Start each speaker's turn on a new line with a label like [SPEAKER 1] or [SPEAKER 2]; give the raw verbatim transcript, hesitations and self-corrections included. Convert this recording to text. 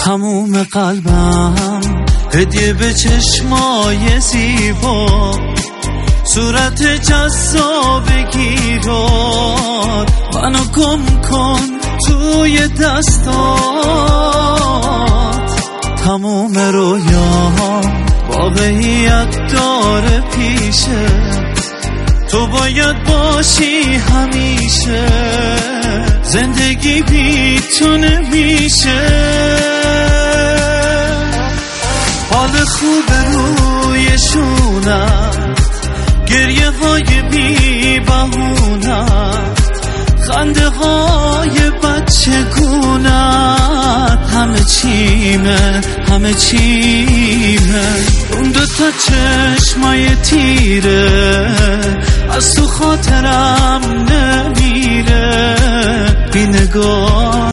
[SPEAKER 1] تموم قلبم هدیه به چشمای زیبا، صورت جذابگیرات منو گم کن توی دستات. تموم رویام واقعیت داره پیشه، تو باید باشی همیشه، زندگی بی تو نمیشه. حال خوب روی شونت، گریه های بی بهونت، خنده های بچه گونت، همه چیمه همه چیمه. اون دوتا چشمای تیره از تو خاطرم نمیره، بی نگاه